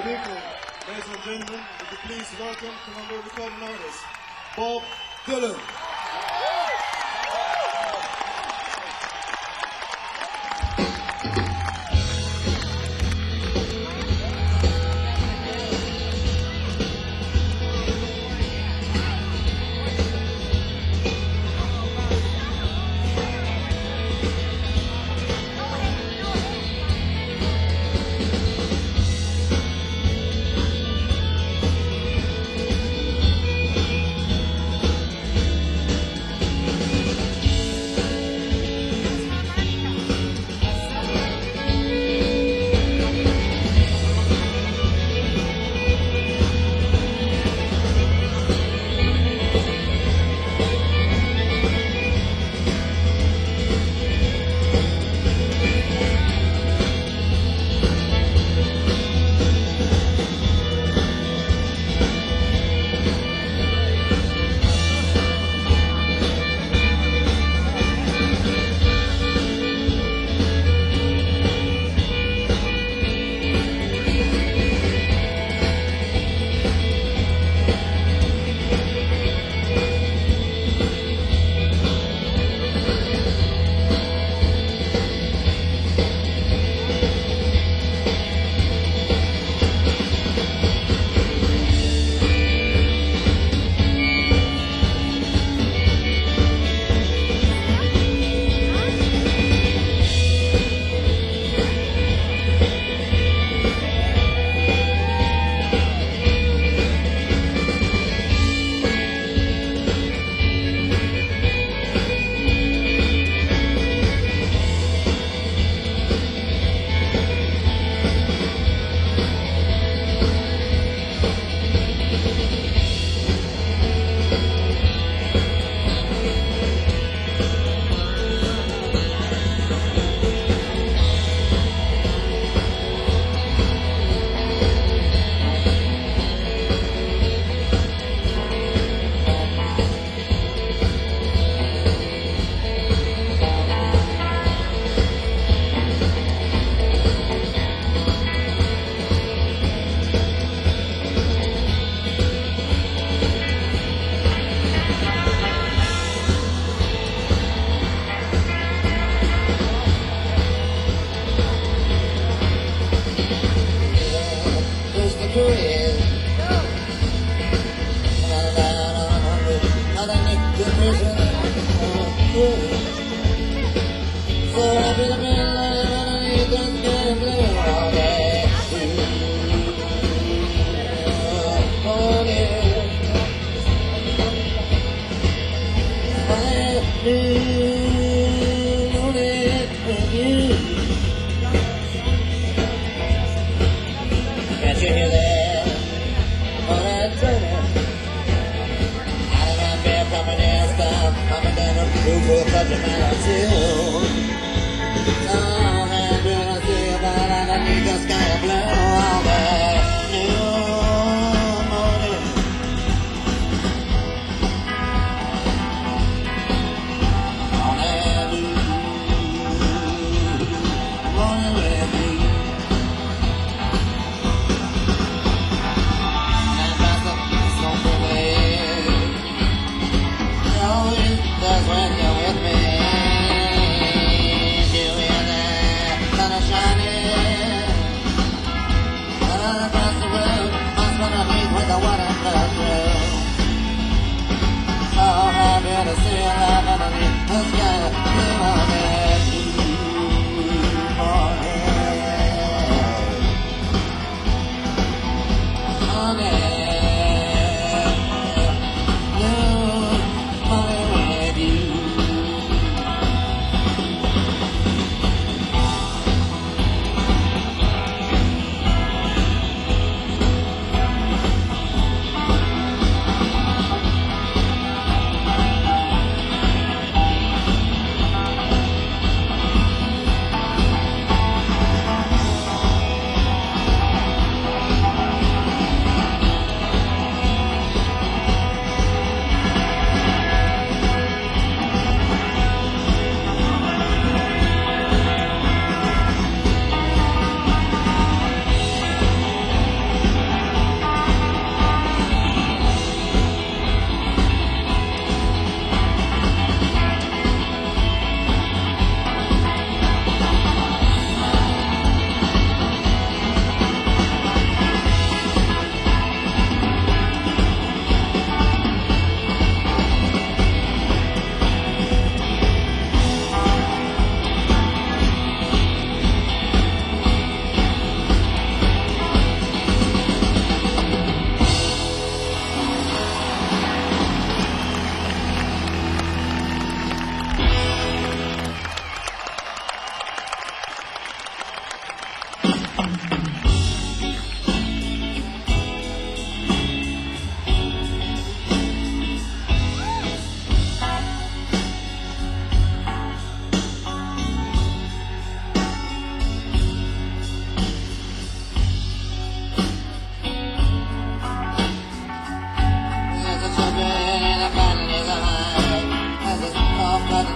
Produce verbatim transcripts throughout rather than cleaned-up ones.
people. Ladies and gentlemen, would you please welcome Columbia recording artist, Bob Dylan. Can't you hear that? Oh, that's right. I don't care from an airstop. I'm a damn fool for a country man or two. Oh, man, do I see about underneath the sky blue all that new morning? On that new morning with me. That's when you're with me.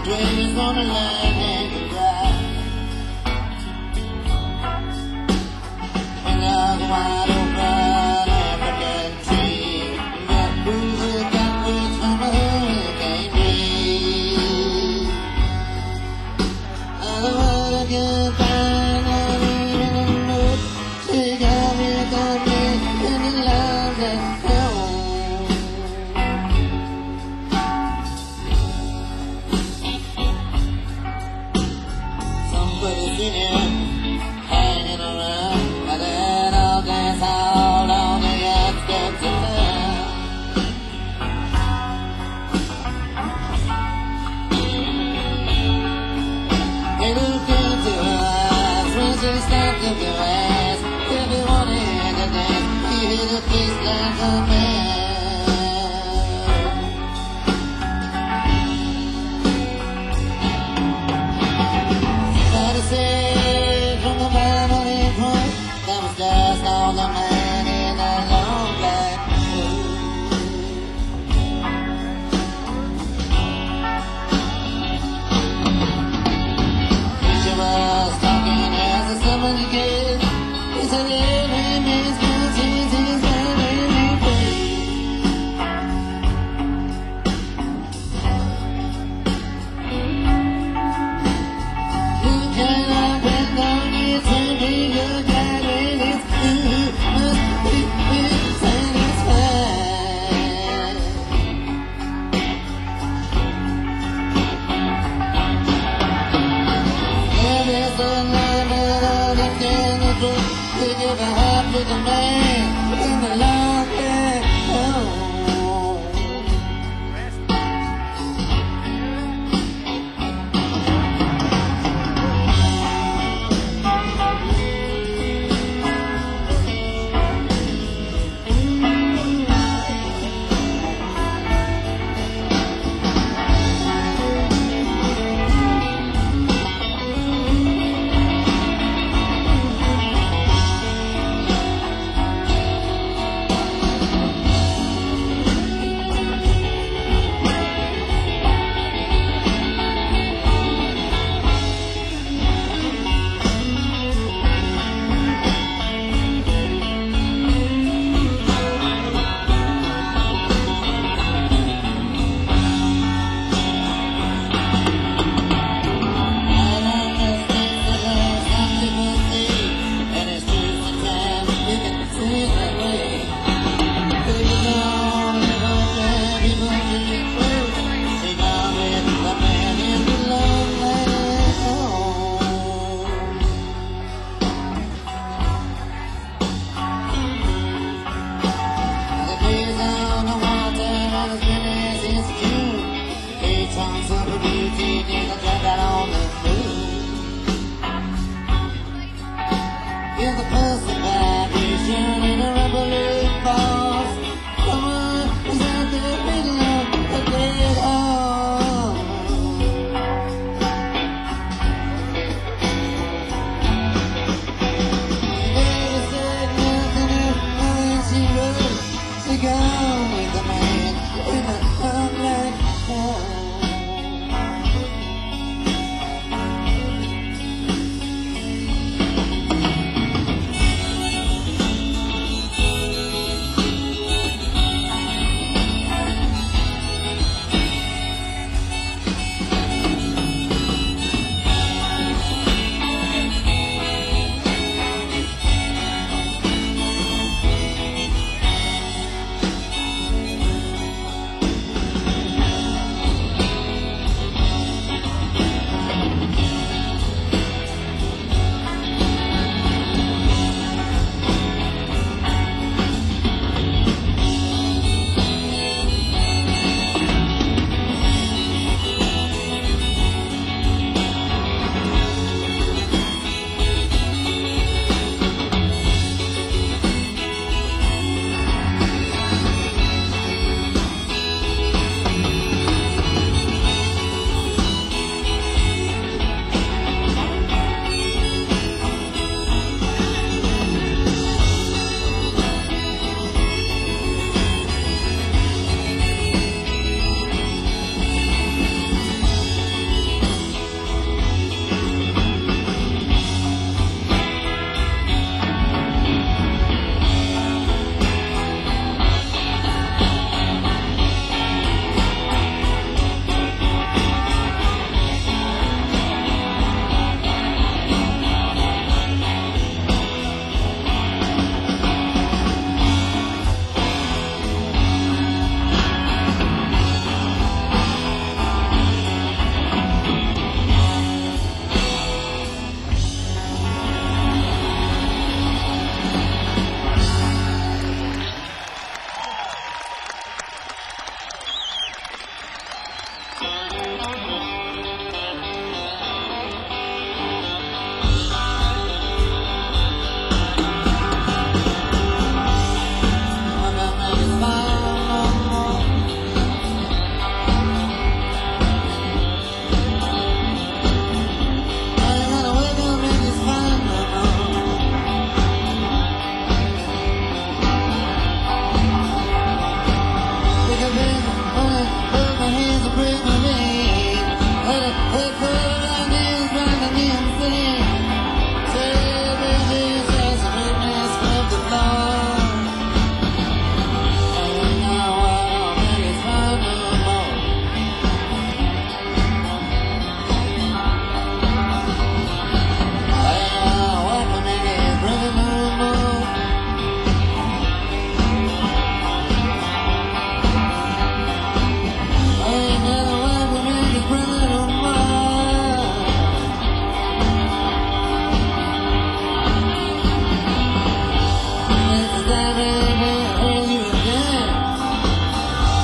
Dreams on the line and the drive. And I'm wide open African tree. Got bruises, got roots from a hurricane breeze. I don't wanna get by, not even a note. She got me, got me in the love that home. Somebody seen him hanging around, and then I'll dance out on the outskirts of town. He looked into her eyes when she stopped to go ask if he wanted to dance. He hit her face like a man. Gotta say from the Bible in front, that was just all the man in a long black coat. She was talking as a summer kid. He said every man's gonna change his mind every day. You cannot bend on it and be good at it. It's you must be satisfied. There is a line that all the candles they give a heart to the man in the long back home.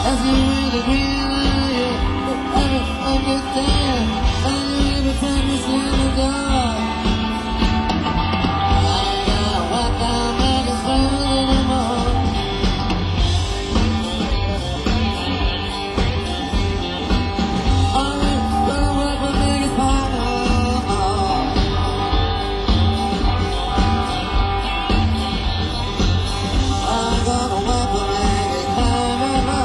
as you really breathe, every other day, and every time you slam the door. I ain't gonna walk down Maggie's road anymore. I'm gonna work with Maggie's partner. I'm gonna work with Maggie's partner.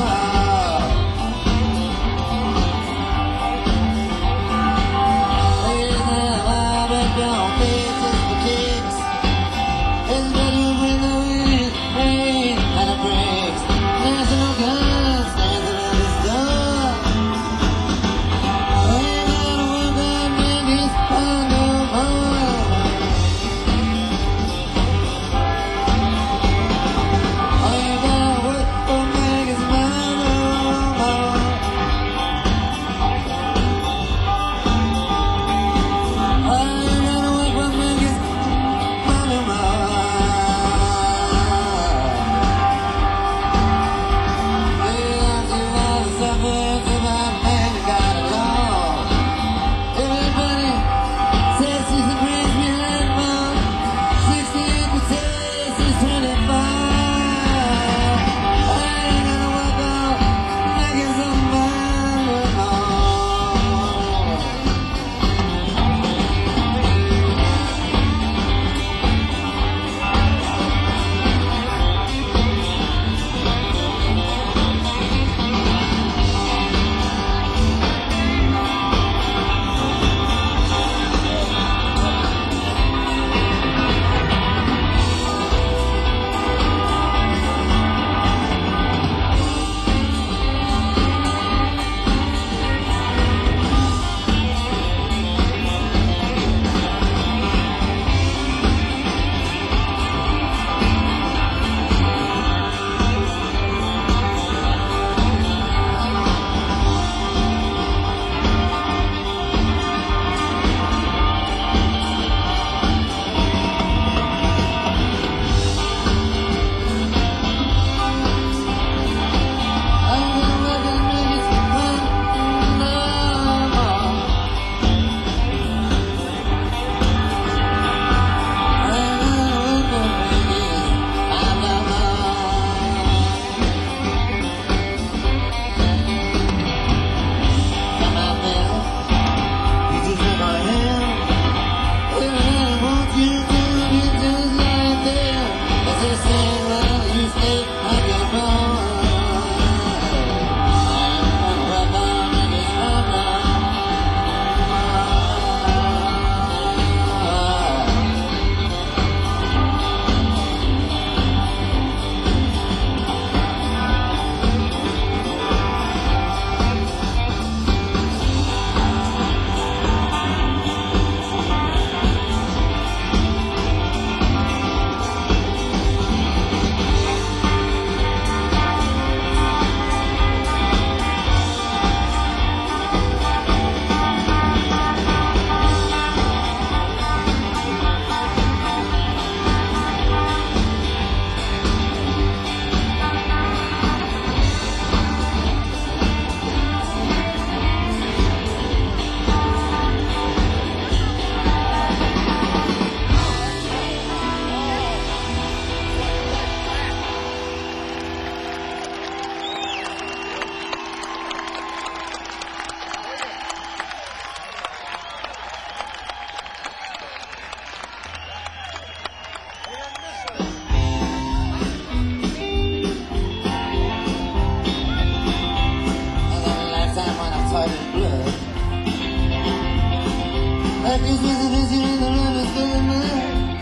Like this is the vision in the room is filling my head.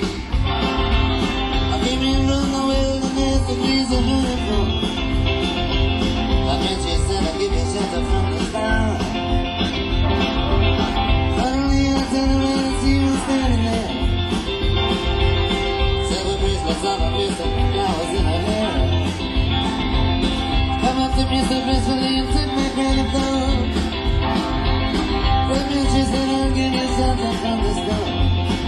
I came in from the wilderness, the trees are beautiful. I met you, said I'd give you shelter from the stars. Suddenly I turned around and see you standing there. Several bracelets on her wrist and flowers in her hair. Come up to me so gracefully and took my crown of gold. She said, I'll give you something from the start.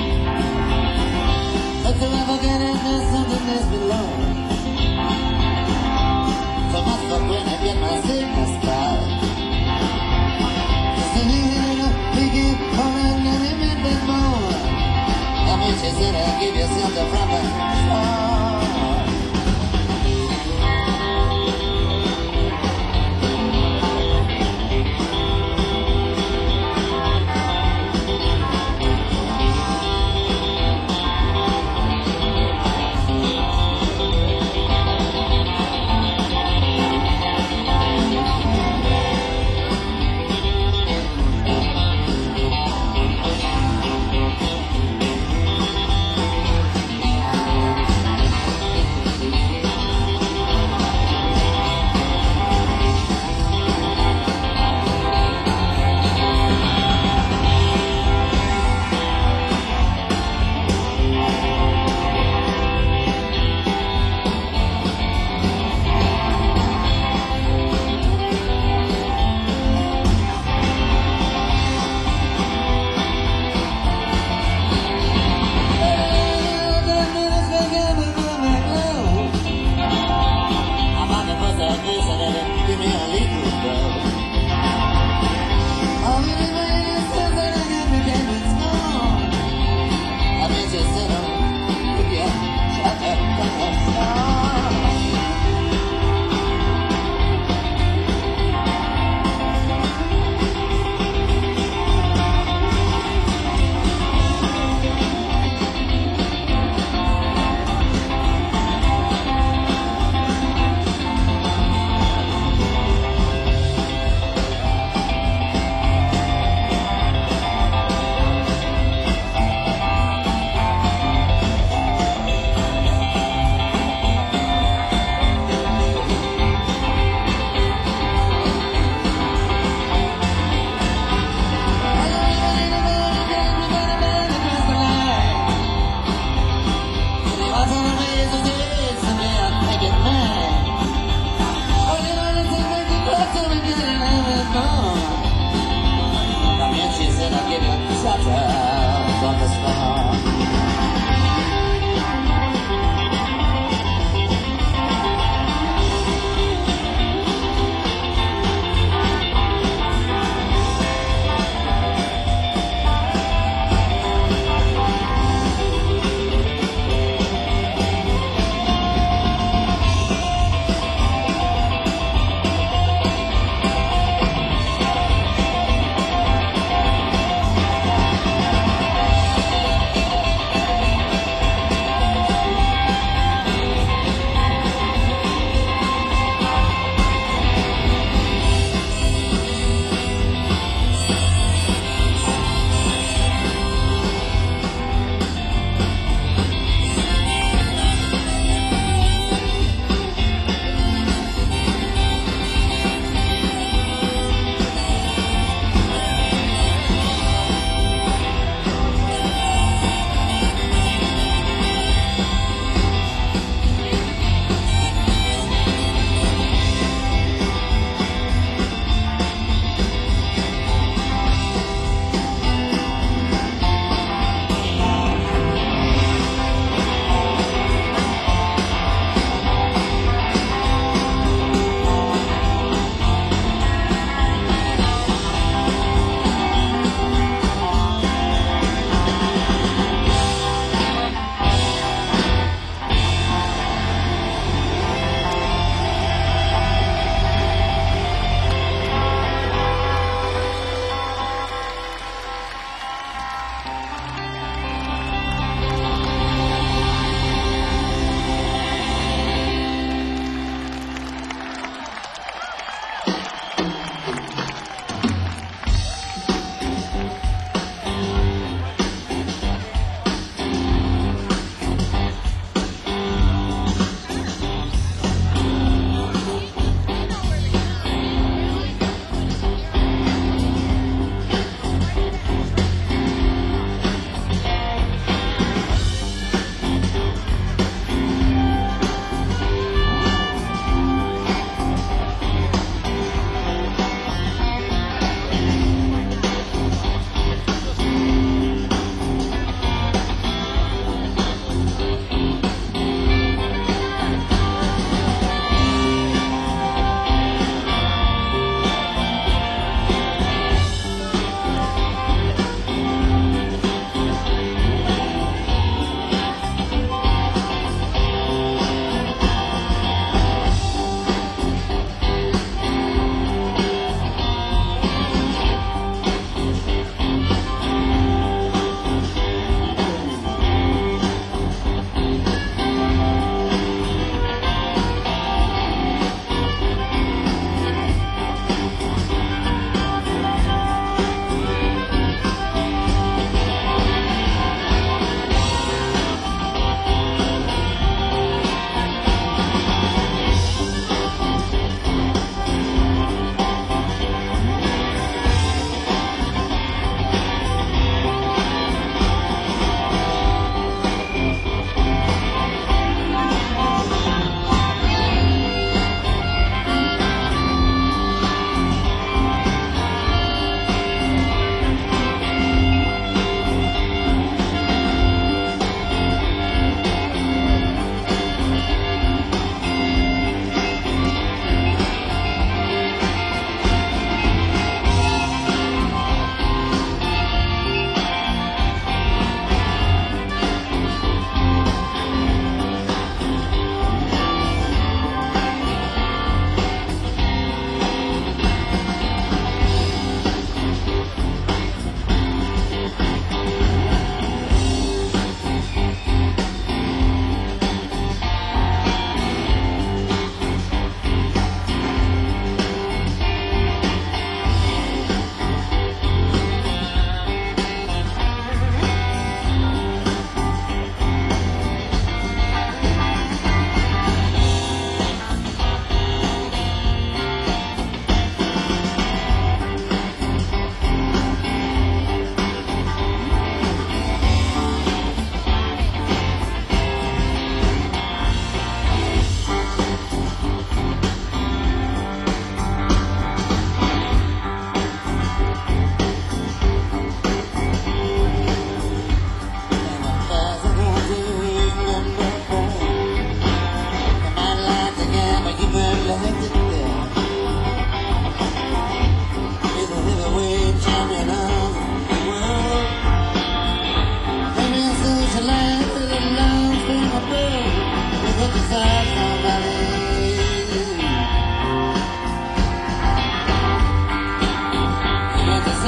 But till I forget it, there's something that's below. give you something from the start.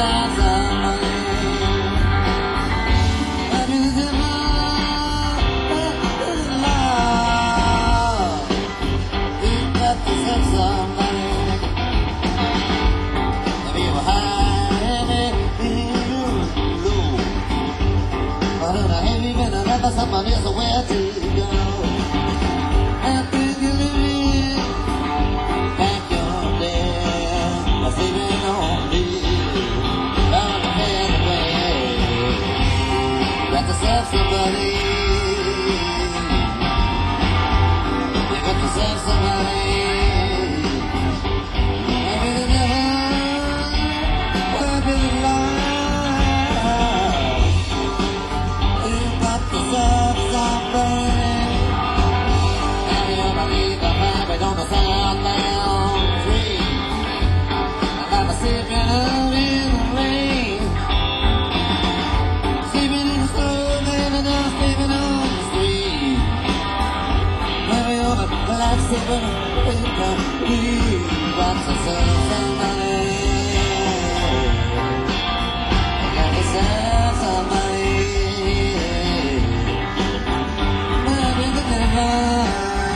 sense of money. I need the love. You got the sense of money. If you were high, if you were low, I don't know, have you been another somebody else where to go? I think you live back your day, I'm sleeping on me, down the pathway, got to serve somebody, you got to serve somebody, maybe the devil, maybe the lie, you got to serve somebody. On the southbound street, I'm sleeping out in the rain, sleeping in the snow, maybe now sleeping on the street. Maybe on the black sleeping in the weed, got to serve somebody, got to serve somebody, maybe the devil.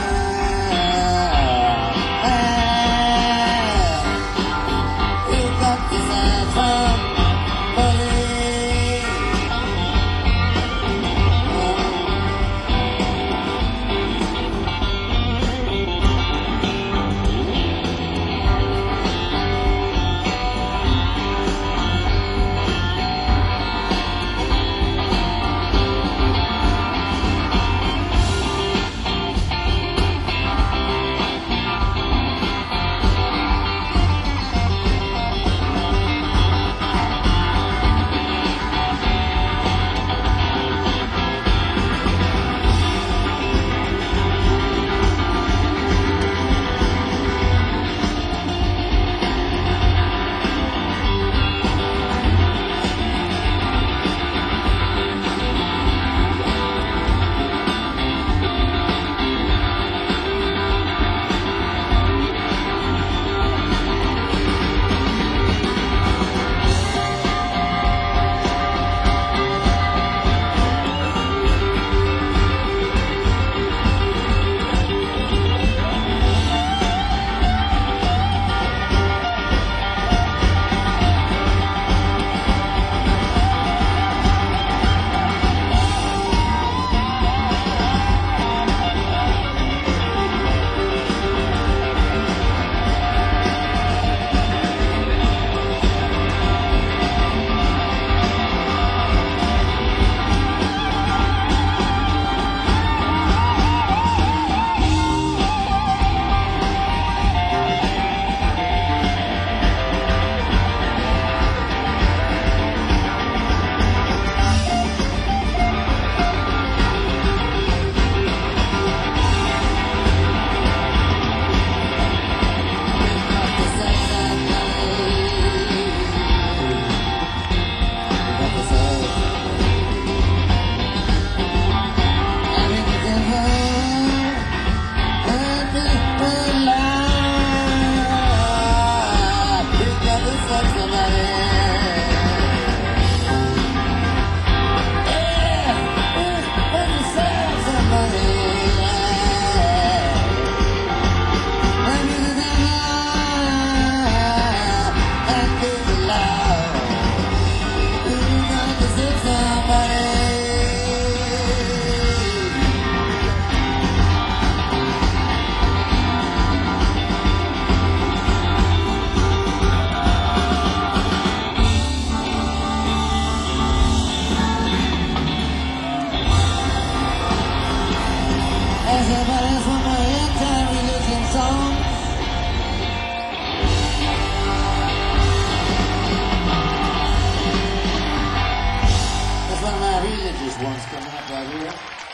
Religious ones coming up right here.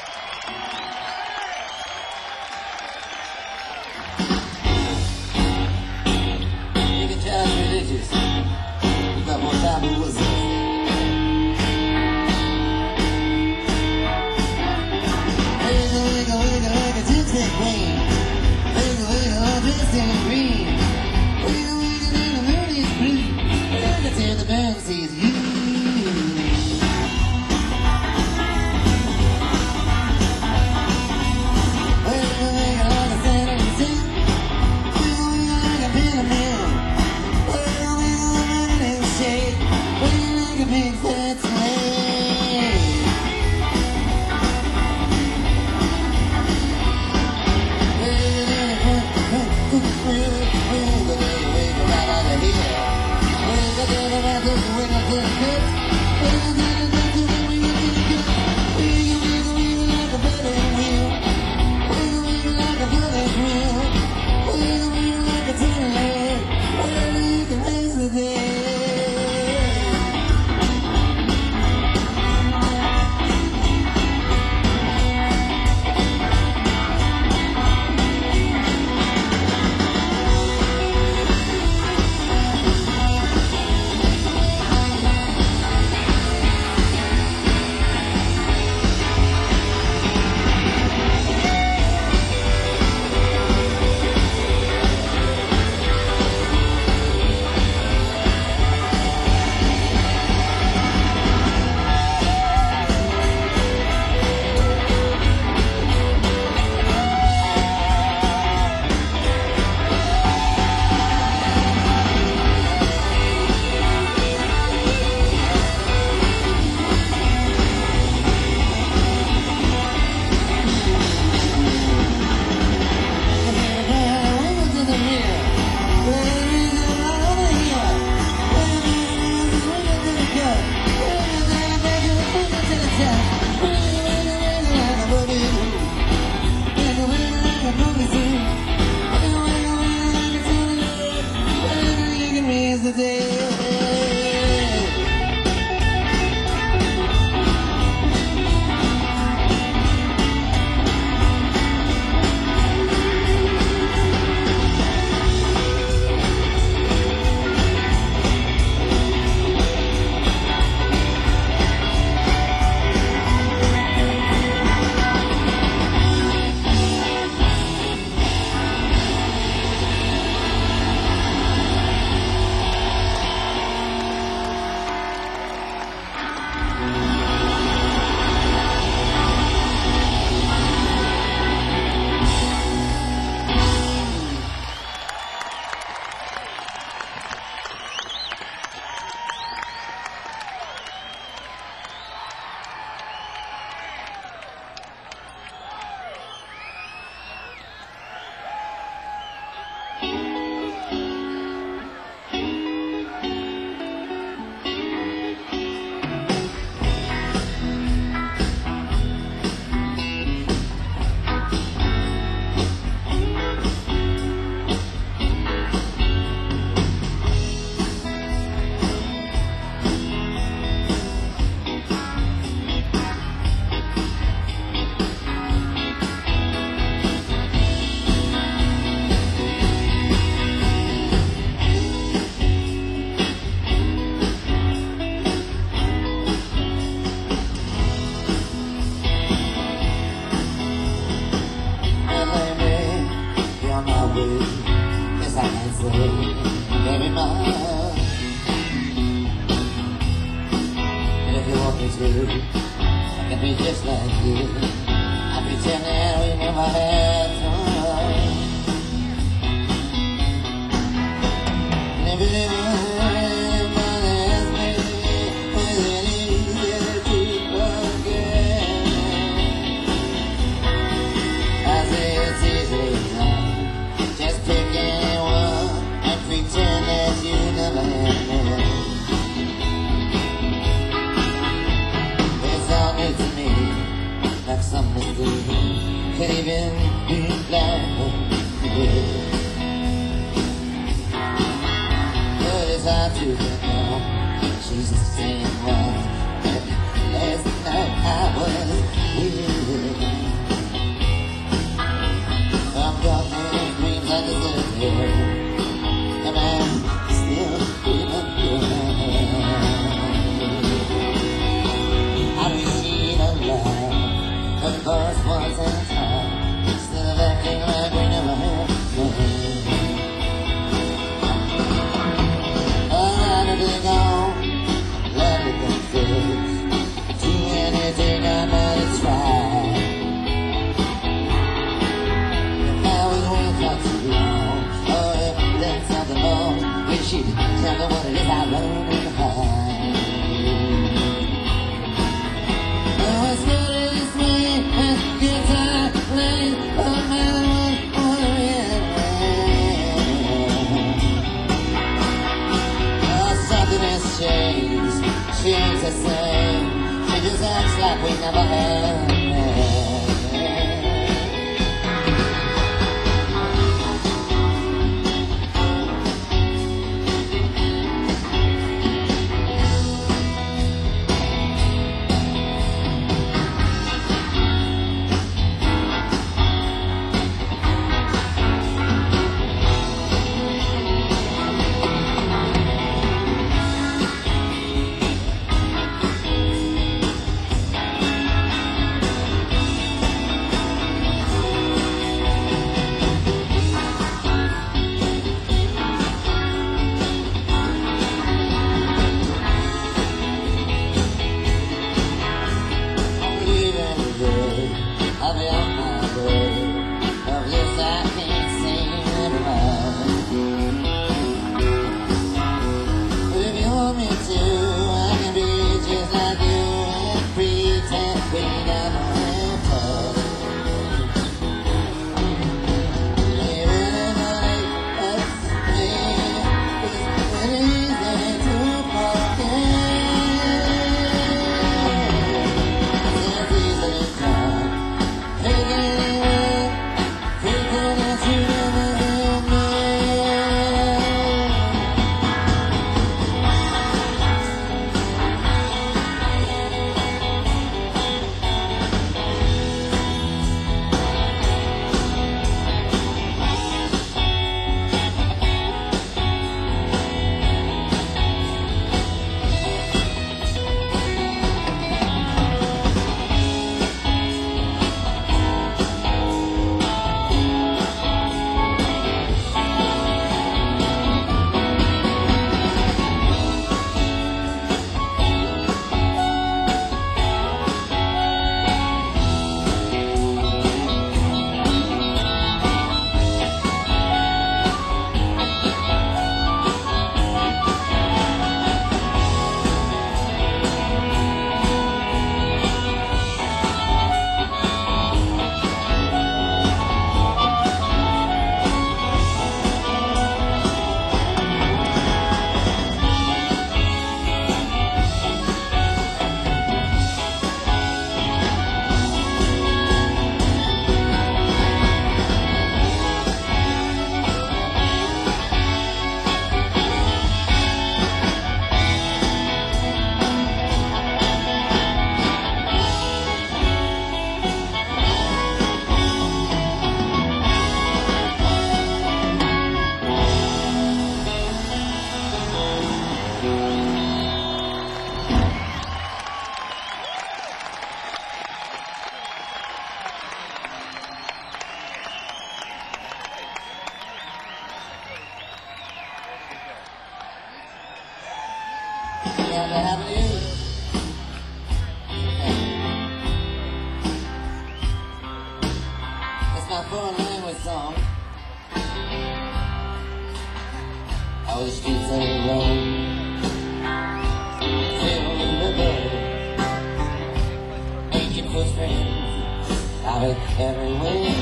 You can tell it's religious. You got more time than was it. Wiggle, wiggle, wiggle, like a gypsy queen. Wiggle, wiggle, all dressed in green. Wiggle, wiggle, in the moon is blue. Look at the bands. I can be just like you. I pretend that we never had time. Never anybody else made was it easier to forget. I say it's easy done. Just pick anyone and pretend that you never had met. To me, like something good could even be blind. But it's hard to get now. She's the same one. Last night I was with. I'm talking dreams I deserve here, and I'm still feeling good. Of course, once in time, instead of acting like we never had nothing. I'd rather be gone, let it confess. Do anything I might have tried. If I was worth not too long, or if I done something wrong, wish you'd tell me what it is I learned in the high. Oh, it's good. Guitar playing, oh man, what a oh, something has changed, changed the same. She just acts like we never had. I'll be on my way. Of this I can't sing anymore. But if you want me to, I can be just like you and pretend we never had talk. Living in a place is easy to forget. It's easy to talk. that ever happened to you? It's my foreign language song. All the streets of Rome, filled with river, ancient footprints out of everywhere.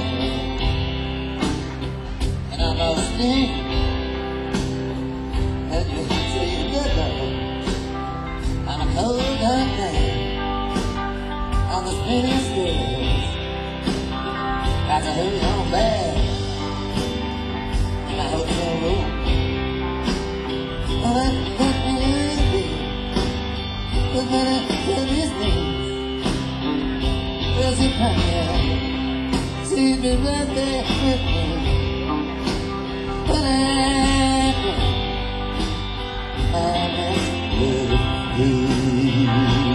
And I know Steve, that you say you good though. I'm a cold dark man on the spinning stairs. Got to hurry on back in my hotel room. Oh, I got me early, but when I tell his name, there's a prayer. She's been right there with me. But I, I'm with you.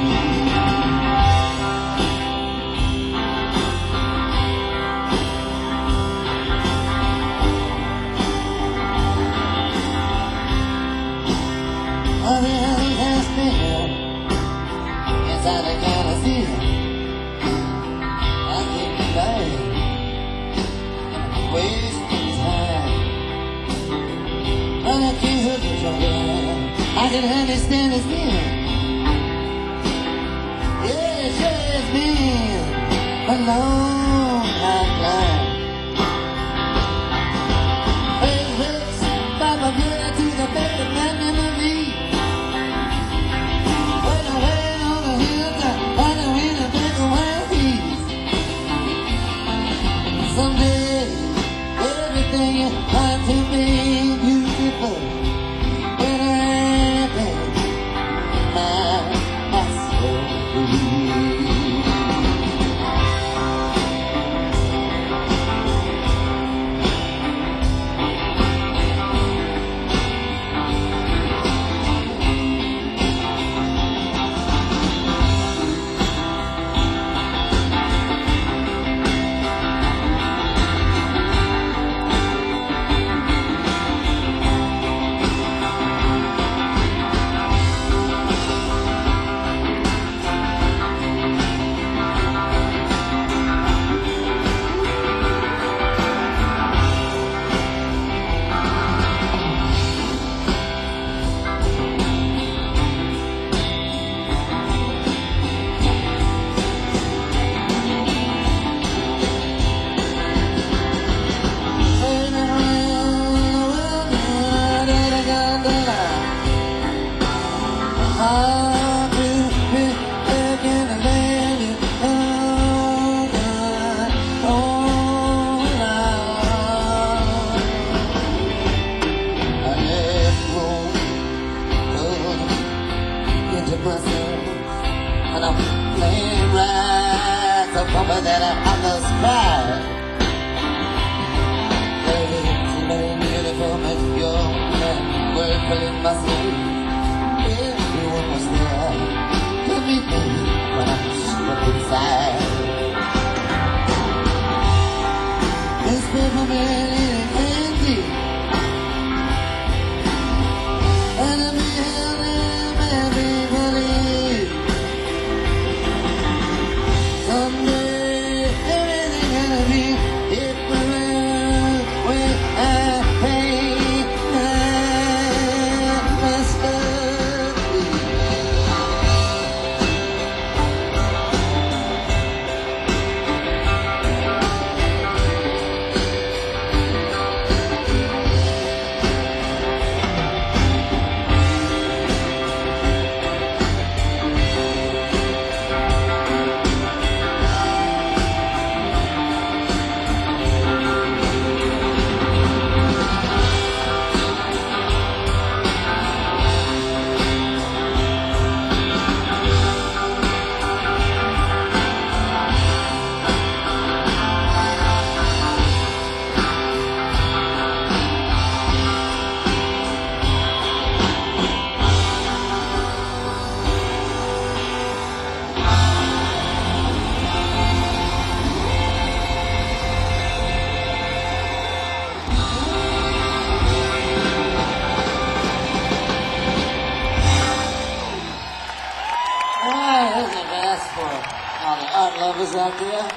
Oh, the alley has been inside the Coliseum. I keep lying and wasting time. But I can't help it, John. I can hardly stand this feeling. Yeah, it sure has been a long, hard climb. Hey, let's pop a minute to the bed of my memory. Someday, everything is going to be beautiful. When I bend my master. And I'm playing right so proper that I have no surprise. Somebody beautiful makes your man word filling my soul. Everyone was there to meet me when I stepped inside. This paper man is candy, and I'm behind everybody. Someday everything gonna be different when I pay my Elvis out there.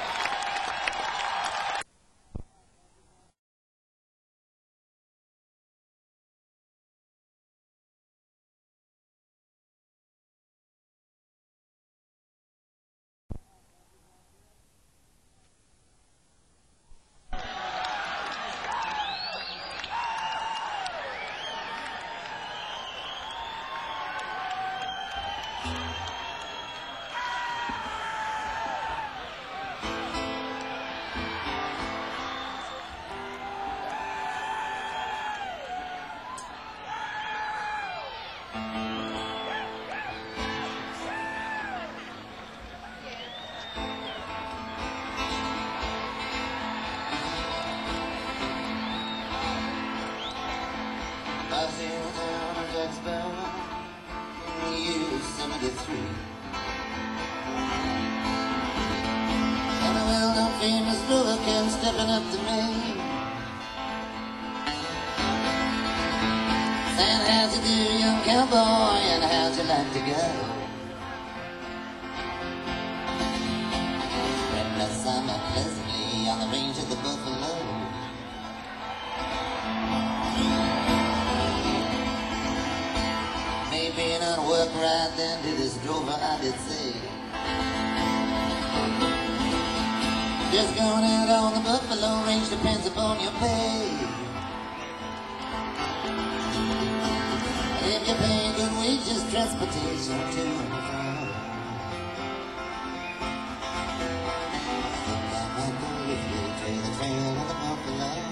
I was in the town of Jacksboro in the year seventy-three. And a well-known famous rover came stepping up to me, saying, how'd you do, young cowboy, and how'd you like to go? Spend the summer pleasantly on the range of the buffalo. Being on work right then to this drover, I did say, just going out on the buffalo range depends upon your pay. If you pay good wages, transportation to and from. Think I might go with you to the trail of the buffalo.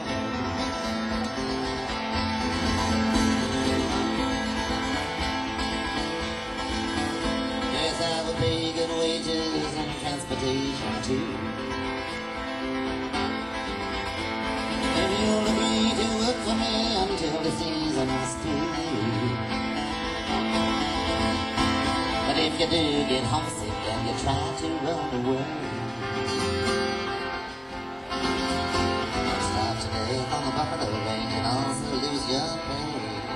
I will pay good wages and transportation too. If you'll agree to work for me until the season's through. But if you do get homesick and you try to run away, stop today on the buffalo range and also lose your pay.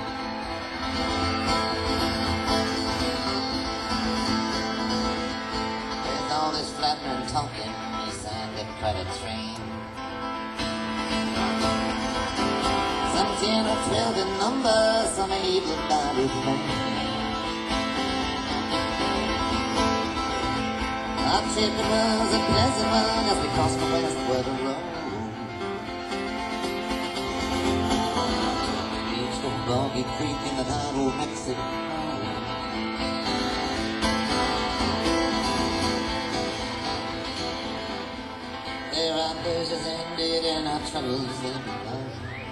Flattering talking, he signed up quite a train. Some ten or twelve in number, some able-bodied men. Our trip was a pleasant one as we crossed the westward road. We reached Old Boggy Creek in the heart of Mexico. There our pleasures ended and our troubles they began.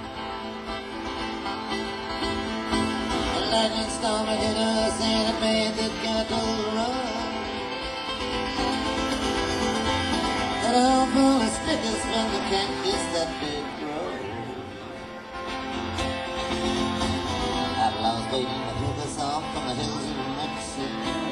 A lightning storm hit us and it made the cattle run. And all full of stickers from the cactus that they grow. Outlaws waiting to pick us off from the hills of Mexico.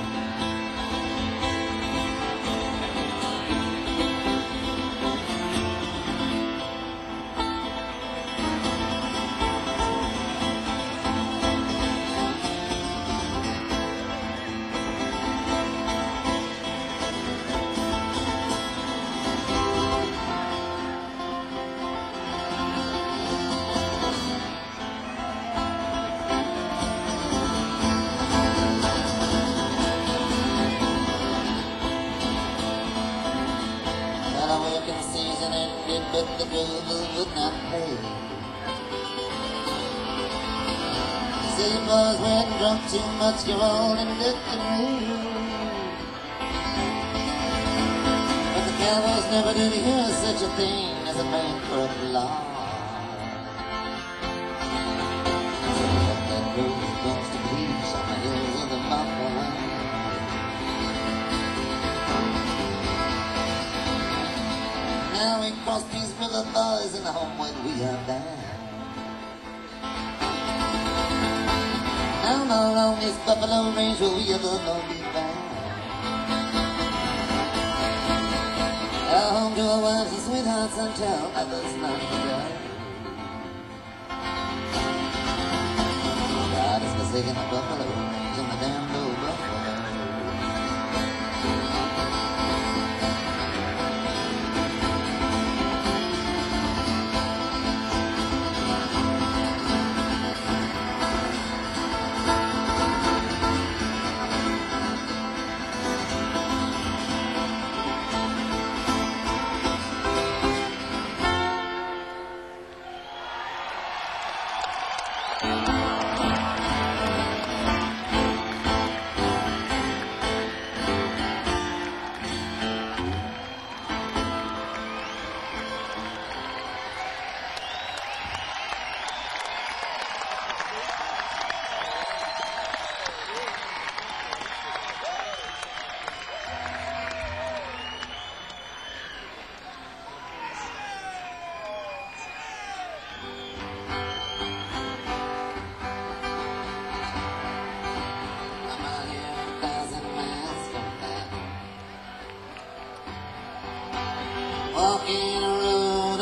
But the drover would not pay. Say boys went drunk too much, you're all in debt to me. But the cowboys never did hear such a thing as a bankrupt law. So let that drover bunch to bleach on the hills of the buffalo. Now we cross these river boys and home when we are bound. Now more on this buffalo range where we ever know be found. Our home to our wives and sweethearts until others not forgot. God is forsaken the buffalo range and the damned old buffalo.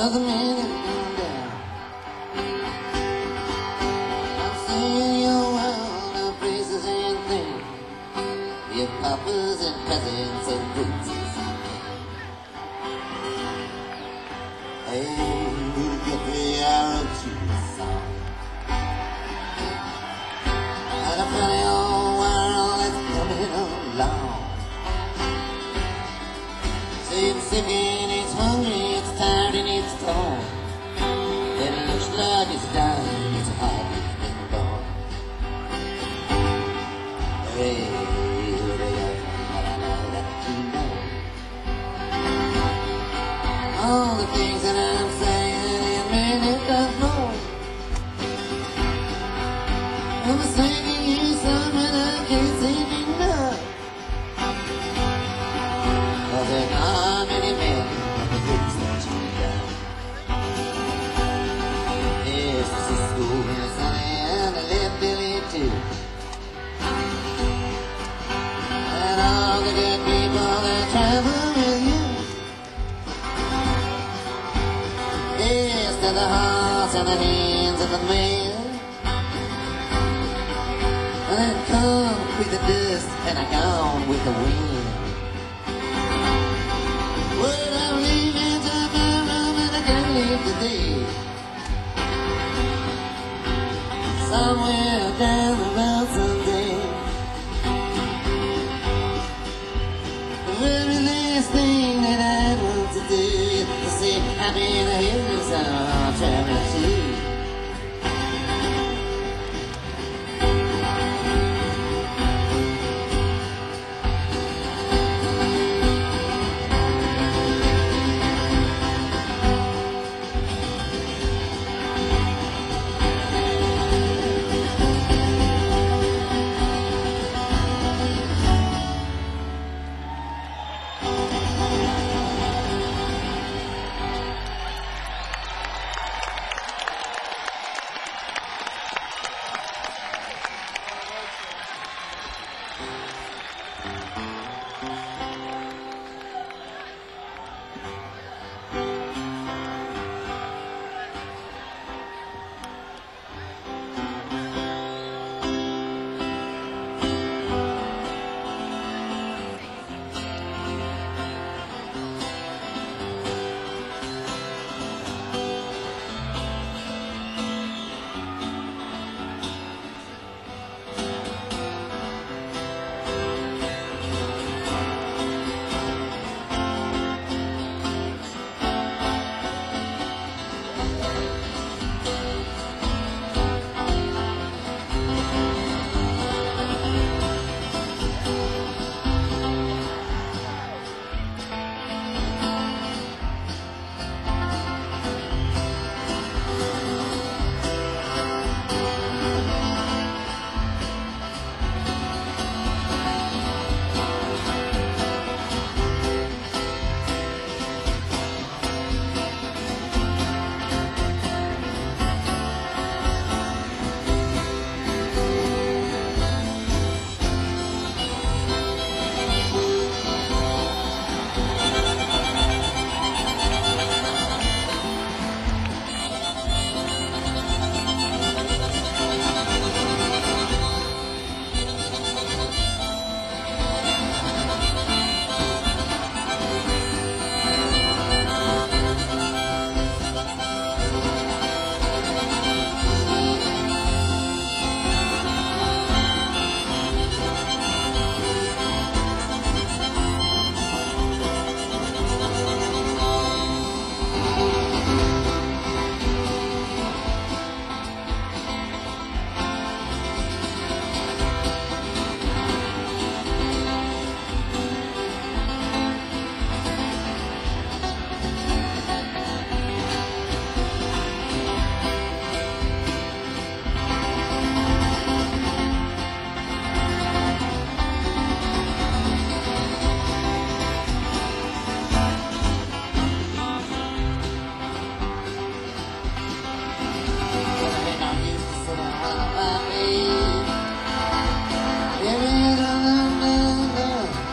doesn't mean it's going down. I'm seeing your world of places and things, your papas and cousins and princes. Hey, who'd get me out of Tucson? And a funny old world that's coming along. See, it's sick and it's hungry, it's tired and it's torn. It looks like it's dying, it's hardly been born. Hey, who they got but I know that you know. All the things that I'm saying, it may not know. I'm singing you something I can't sing enough. Cause there's not many men on the things that you've done. Yes, this is school and Sonny and I left Billy too. And all the good people that travel with you. Yes, to the hearts and the hands of the man. And I come with the dust and I gone with the wind. Well, I'm leaving to my room and I can't leave today. Somewhere down the road someday. The very last thing that I want to do is to say I've been a hero, so I'll travel too.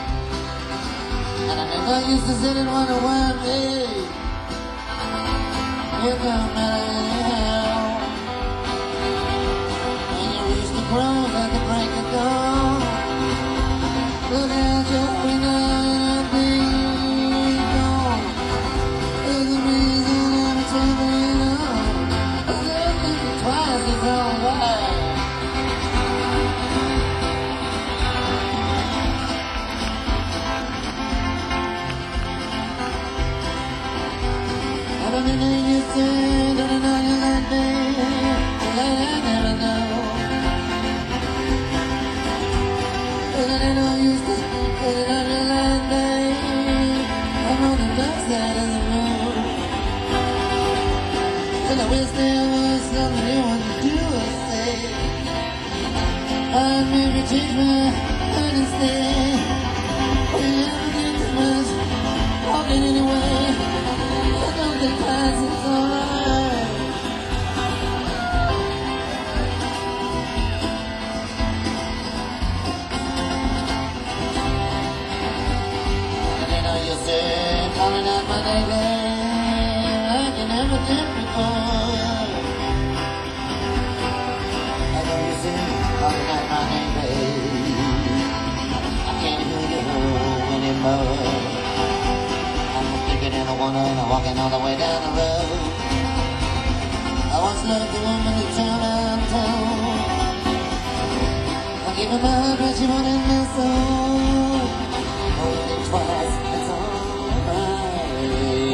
I used to sit and wonder why me. It don't matter now. When your rooster crows at the break of dawn, look out your window and I'll be gone. There's a reason I'm traveling on. I said it twice, it's alright. I don't know you said, I don't know you like me, but I never know. But I know you said, but I don't know you like me. I'm on the dark side of the road. And I wish there was something you want to do or say. I'd maybe change my mind instead. But you never think too much, walking anyway. The class is alright. And you know you said, calling out my name like you never did before. I know you said, calling out my name, I can't hear you anymore. And I wanna, and I'm walking all the way down the road. I once loved a woman who turned out town. I gave her my heart, but she wanted my soul. Only twice, it's alright.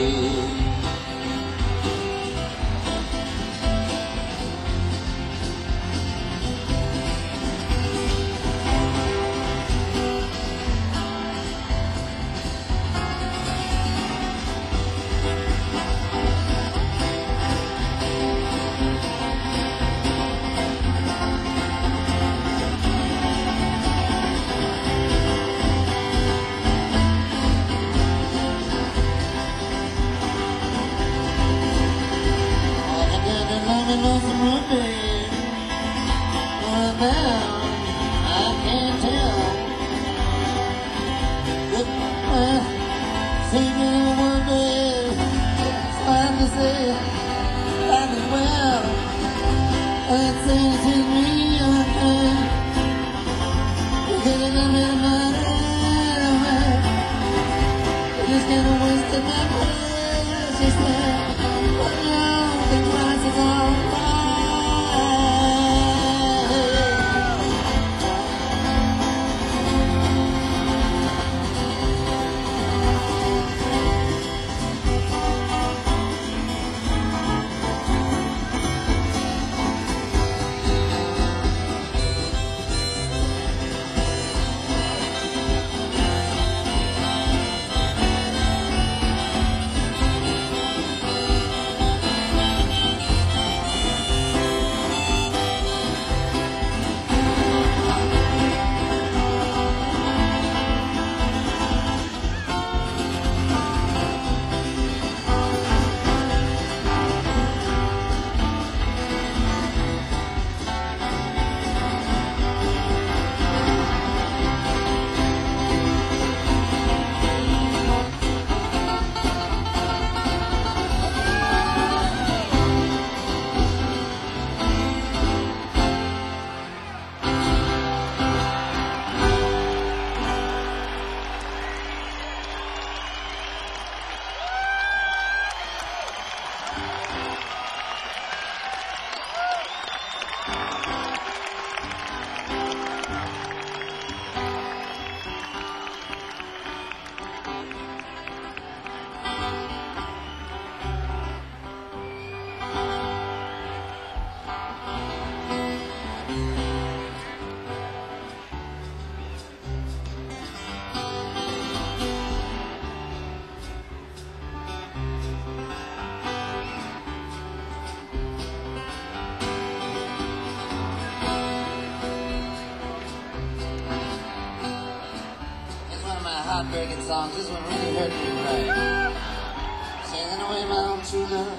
heartbreaking songs. This one really hurt me to write. Singing away my own true love.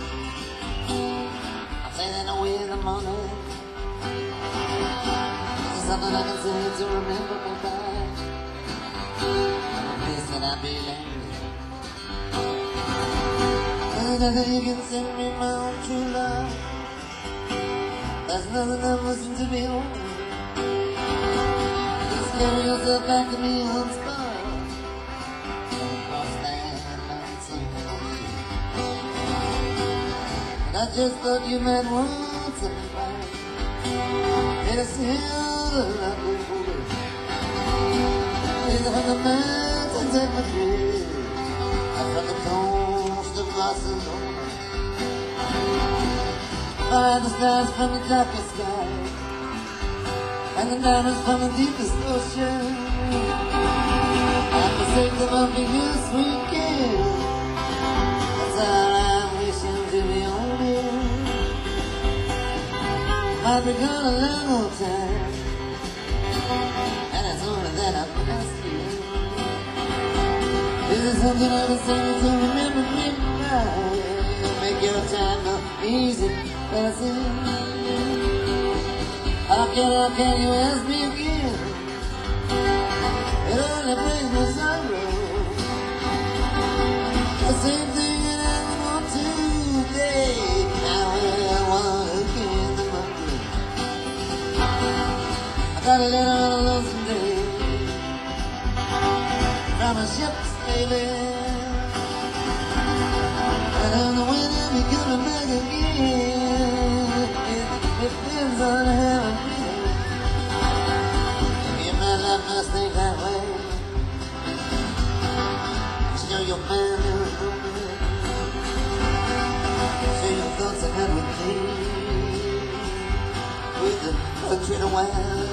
I'm singing away in the morning. This is something I can say to remember me by. This that I be lonely. nothing you can send me, my own true love. There's nothing that wasn't to be on. Just give yourself back to me unspoiled. Across land and sea. And I just thought you meant once in a while. It is still like a fool. It's on the mountains at Madrid, and from the coast of Barcelona. By the stars from the darkest sky, and the diamonds from the deepest ocean. And the sake of me, you sweet kiss. That's all I'm wishing to be on you. I've been gone a long old time, and it's only that I've asked you. Is there something I can say to remember me by? Make your time more easy. How can, how can you ask me again? It only brings me sorrow. The same thing that I want today. Now I want again the Monday. I got a letter on a lonesome day from a ship sailing, and on the wind I'll be coming back again. It depends on how I'm feeling. You might not must think that way. Show your mind is broken. Share your thoughts and have with me. With the country to wild.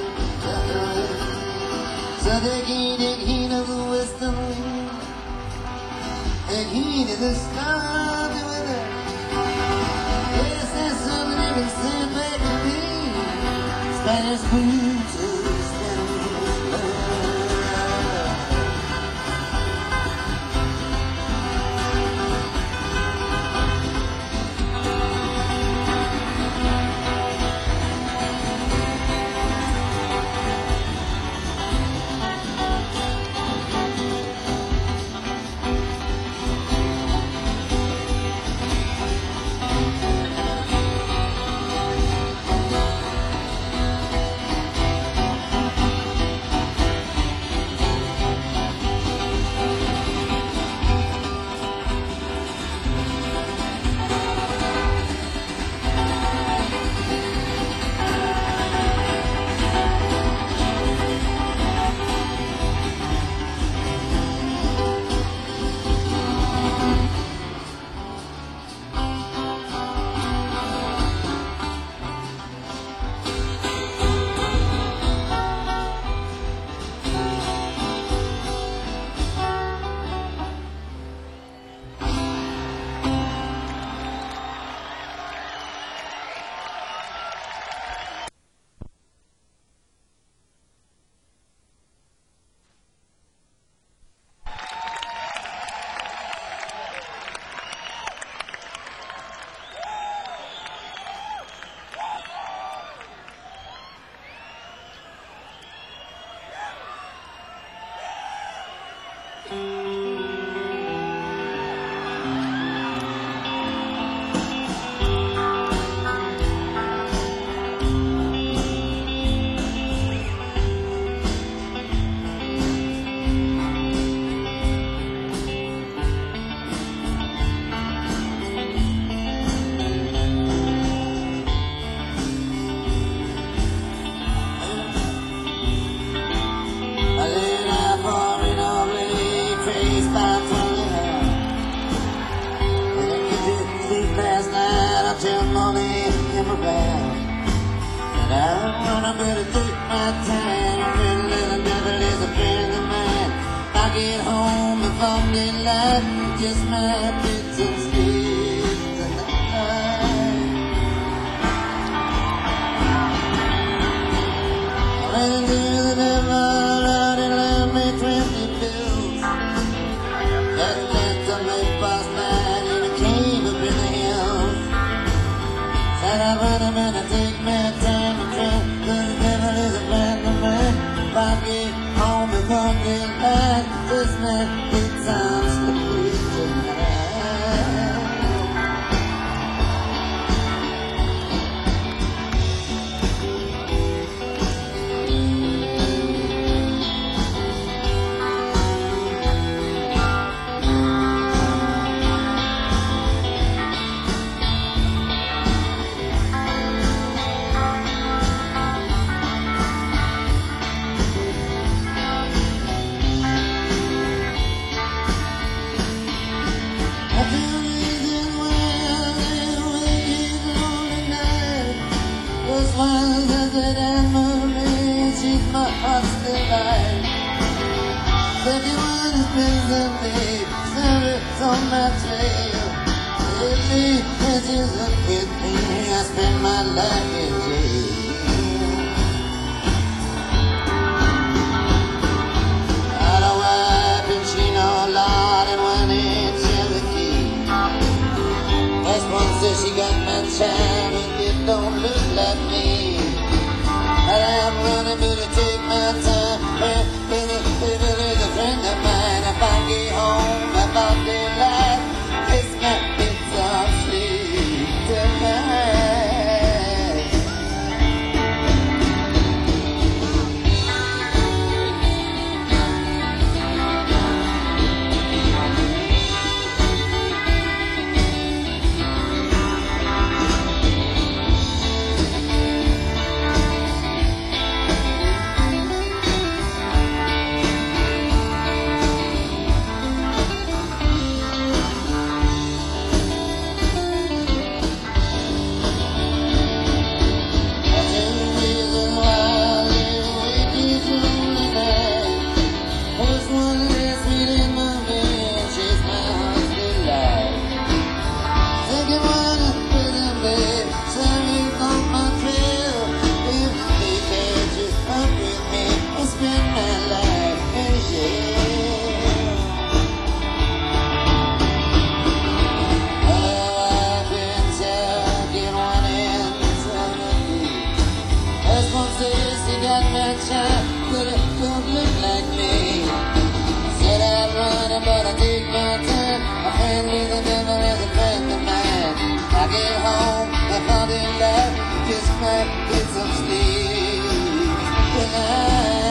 So take heed, take heed of the western wind. Take heed of the storm of the weather. Yes, there's something you can send back to me. Spanish boots, Spanish love. Till morning came around, and I'm gonna better take my time. A friend of the devil is a friend of mine. I get home before daylight, just my bits and sleep tonight. I ran into the devil, Lord, and left me twenty pills. That led to me past night in a cave up in the hills. Said I run him and I take my time to try. The devil is a friend of mine. If I get home before daylight, this night it's on sleep tonight. misery, service on my trail. With me, bitches and with me, I spend my life in jail. Got a wife in Chino, Lord, and one in Cherokee. First one says she got my time, and it don't look like me. But I'm running, but it take my time. Baby, baby, there's a friend of mine. If I get home about daylight, it's my bits of sleep tonight. But it don't look like me. Said I'd run, but I take my time. A friend with the devil is a friend of mine. I get home, I found in love, just might get some sleep tonight.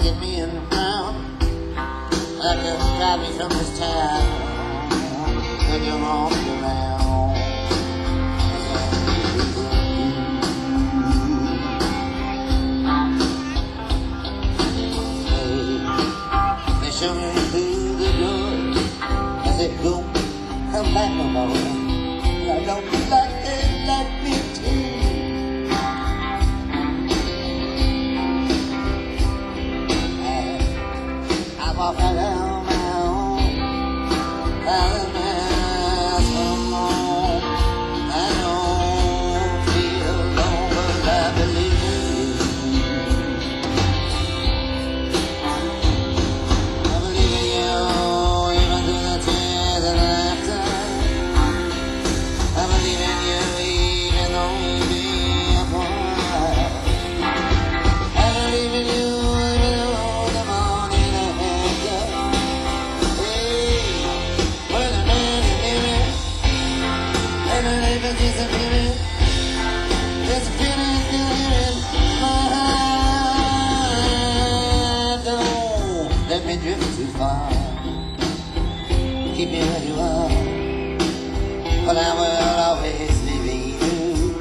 get me in the ground. That can drive me from this town. And you're on around. They show me through the door. I said, go, come back no more. I don't like it like me too. I walk around my own, and ask for more. I don't feel alone, but I believe in you. I believe in you, even through the tears and laughter. I believe in you, even though we be apart. I believe in you, even though the morning ahead. Hey, when the man is near and the neighbor disappearing, disappearing, still here in my heart. Don't let me drift too far. Keep me where you are. But I will always live in you.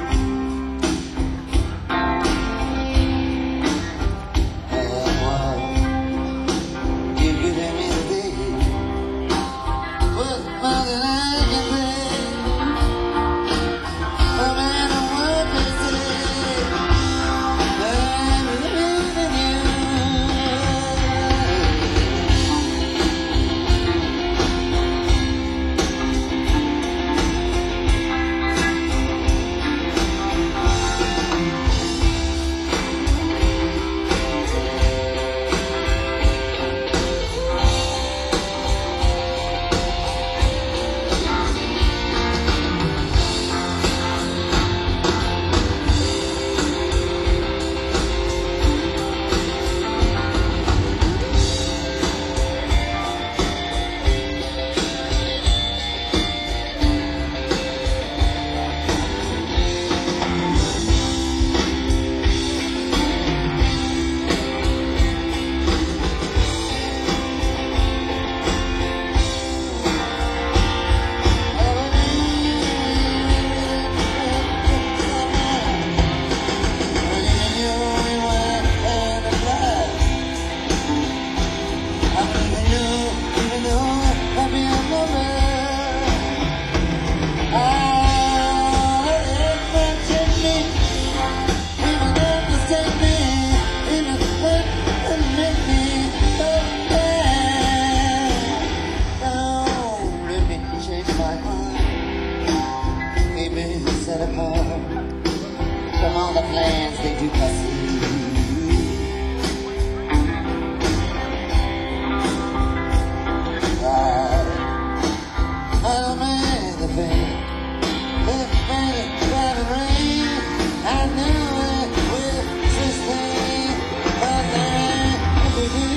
And what you give me today was more than I can say. No matter what they say, I believe in you. Set apart from all the plans that you pursue. I, I made the pain, it made it try to rain. I knew it would sustain, but then it was you.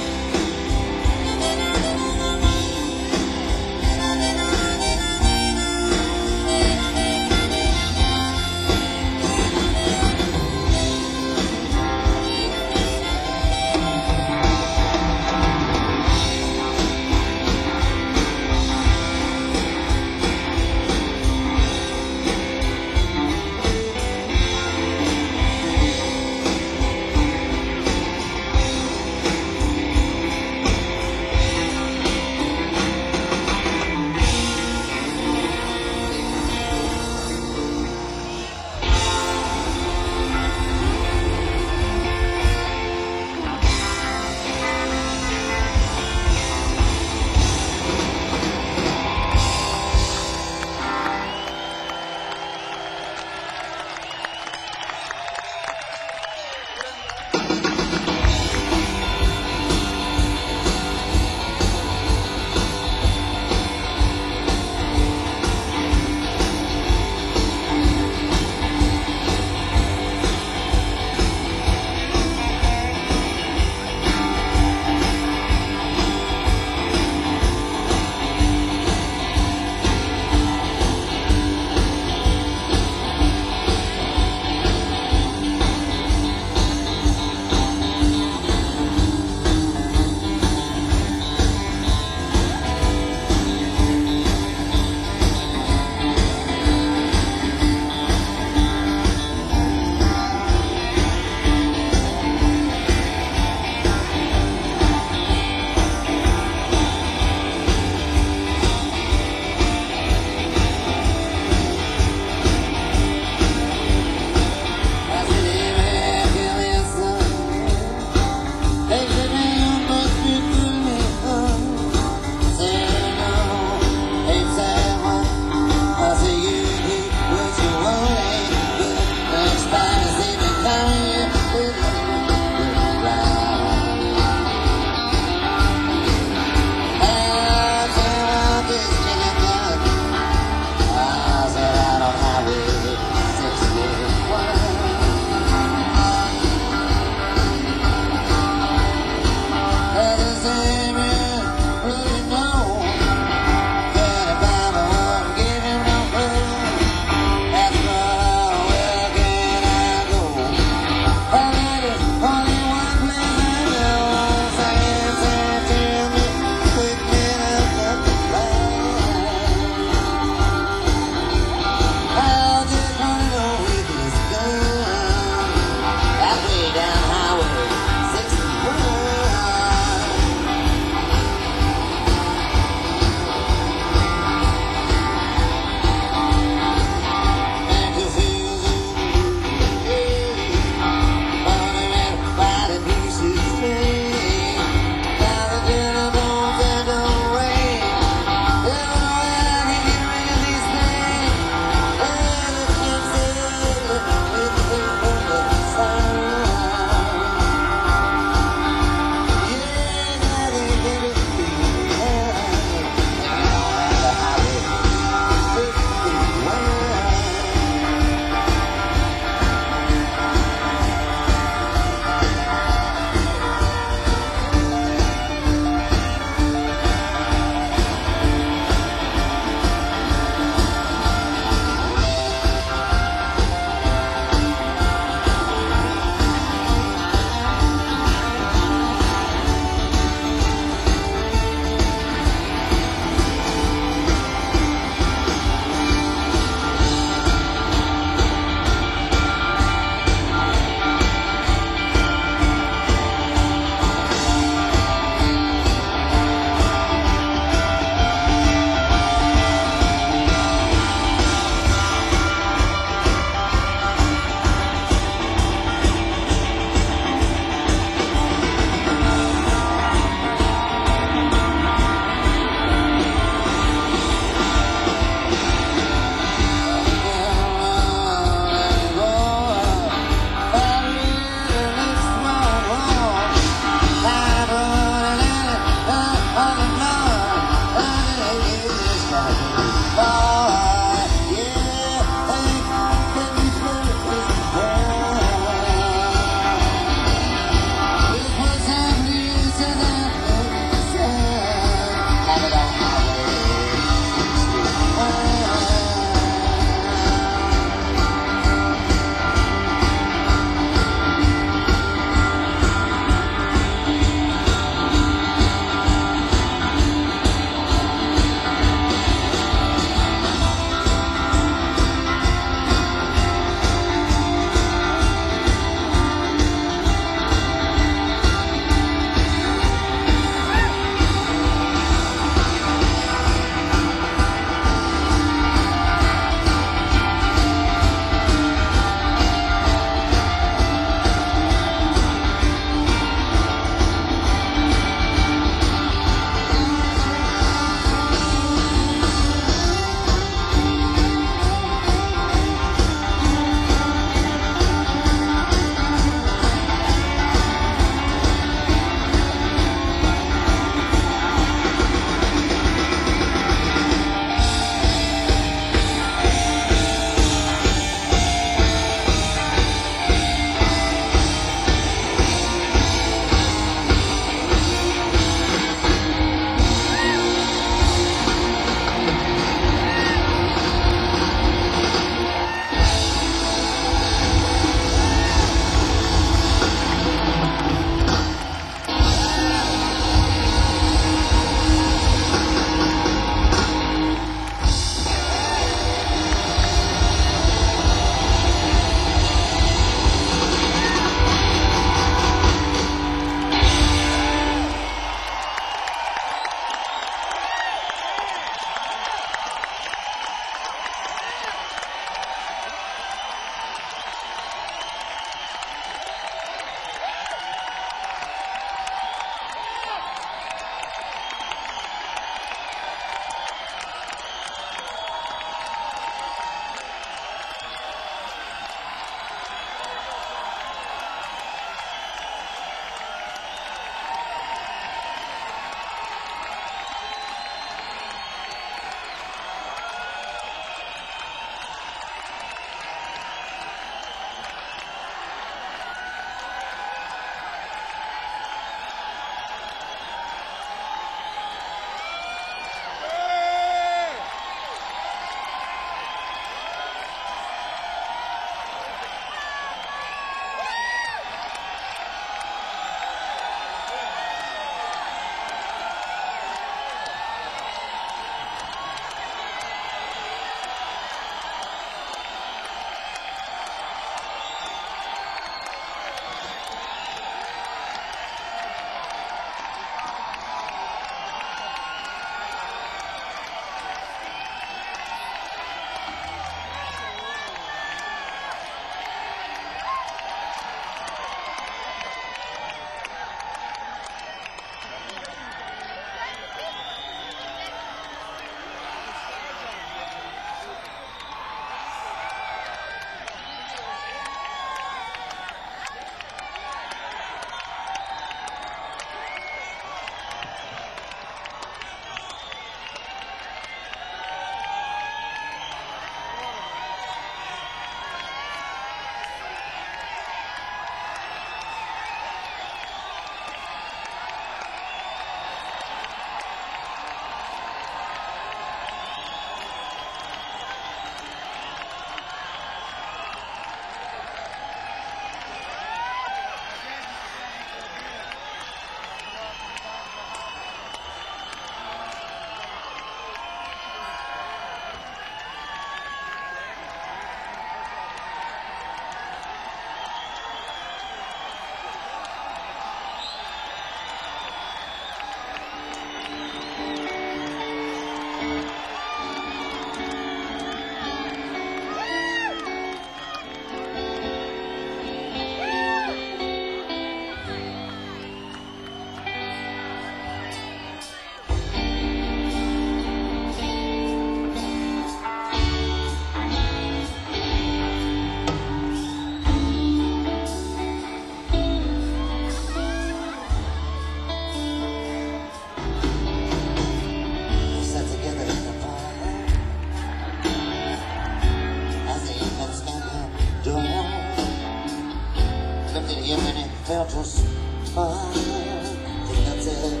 him and he felt her smile. Think that's it,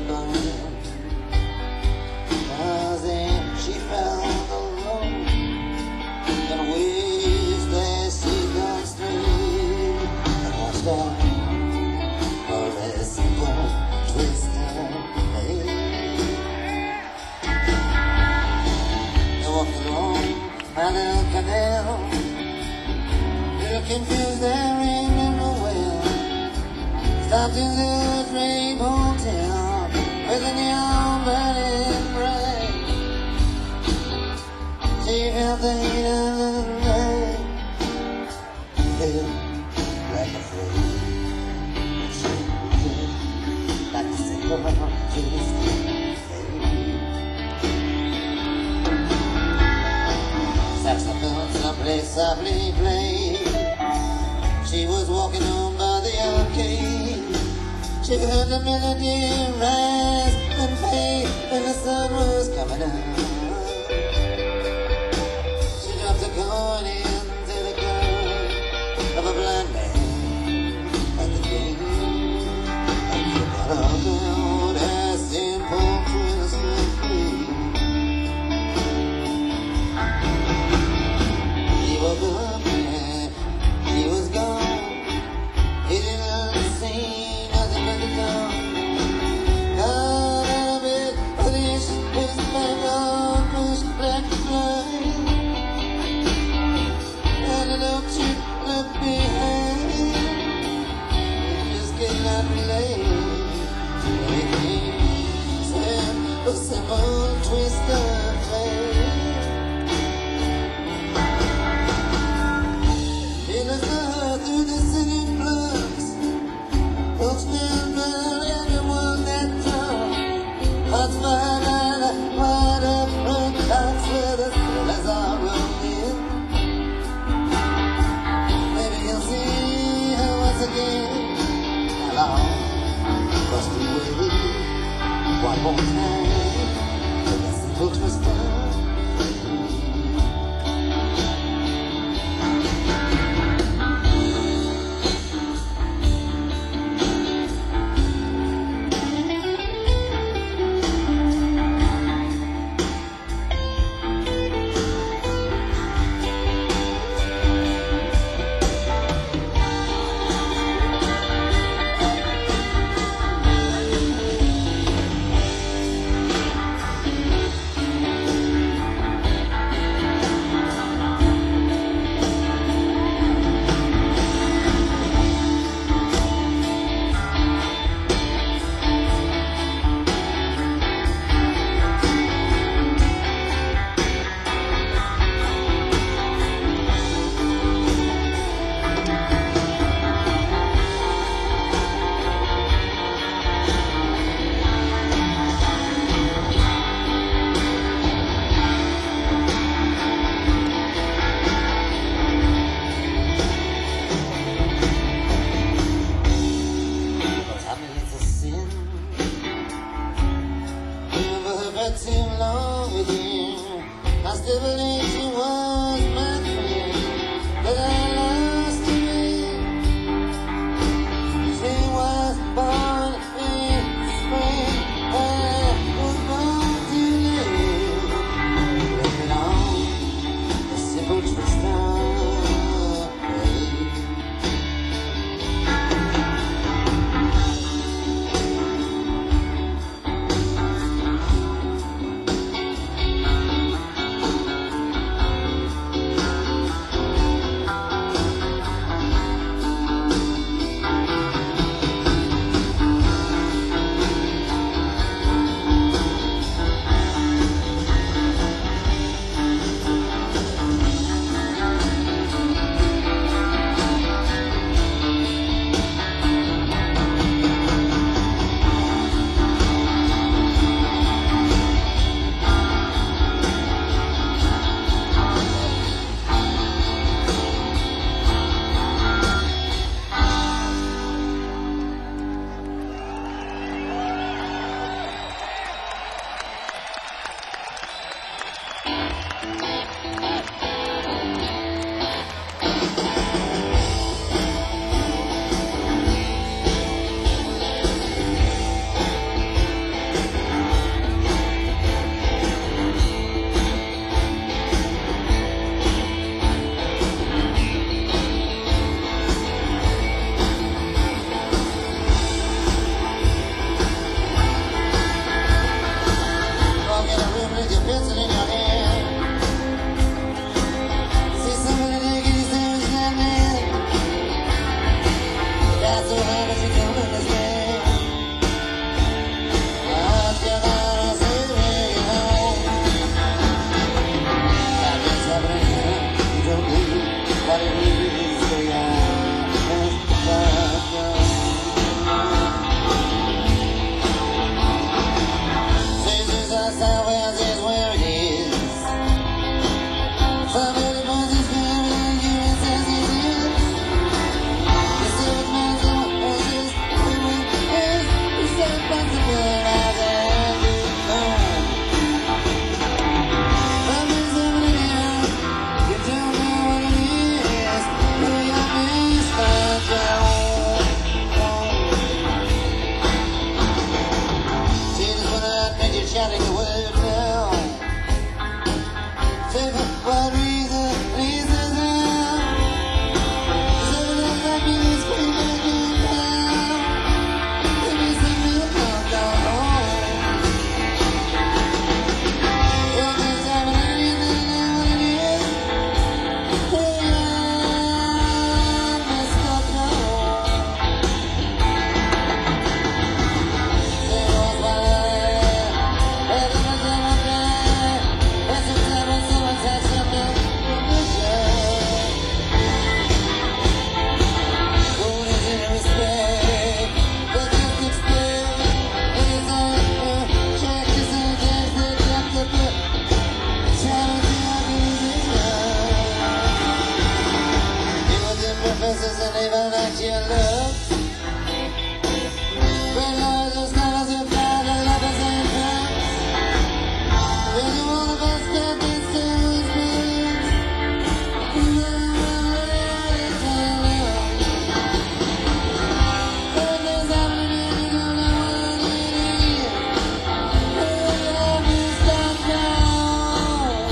cause then she felt alone and wished that she'd gone straight and watched out for a simple twisted day. They walked along by the canal, they're confused, they're in the well. Stopped in the Drape Hotel with a neon burning bright. She felt the heat of the night, felt like a flame. She felt like the single twisted saxophone someplace softly played. She was walking home by the arcade. She heard the melody rise and fade when the sun was coming up. She dropped a coin into the cup of a blind man at the gate. And she got out a simple twisted flame. He woke up and he was gone. He didn't see nothing but the dawn. Got out of bed with his his back on, pushed black line. And an old chick left behind. Just could not relate. When it came, said a simple twist of fate. Through the city blocks, folks down by everyone that talk. Hearts behind a wide up front box where the sailors are rolling. Maybe you'll see her once again. Along across the way, one more time, with a simple twist of what it is we are. This is us, our world is where it is. Somebody wants to spend it and you it says it is. You see what man's what was is, who it is. You say it's possible and I can do no. Something's happening here. You don't know what it is. Who you miss, find your own. See this one out, make you shouting the word now. Say for what reason, reasons now. Seven of my millions screaming in town. Give me some milk, I'll go home. Something's happening, you don't know what it is. Hey, I'm messed up now. Say what's my life, every time I die. Every time I saw a touch of milk from the shore. Gold is in respect, but just expect it's a check is a gas that dropped the book. Trying to organization. You were the professors and even like your love. But now those colors are proud of lovers and friends. There's one of us that can still experience. Something's happening and you don't know what it is. Hey, I'm messed up now.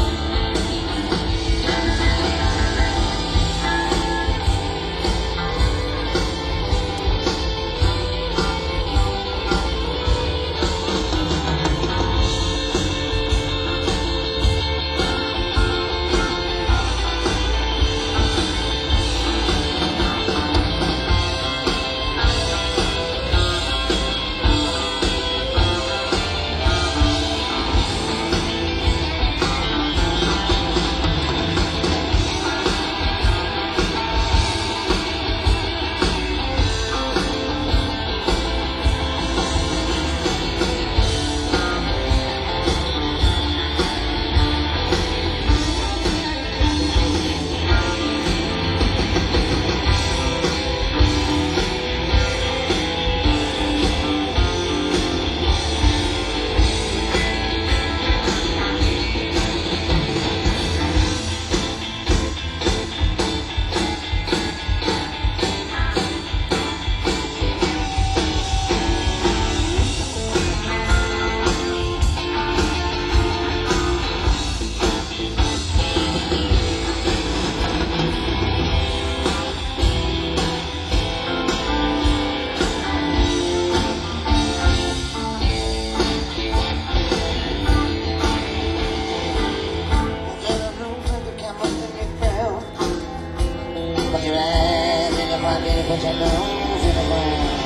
Put your eyes in your pocket, put your nose in the ground.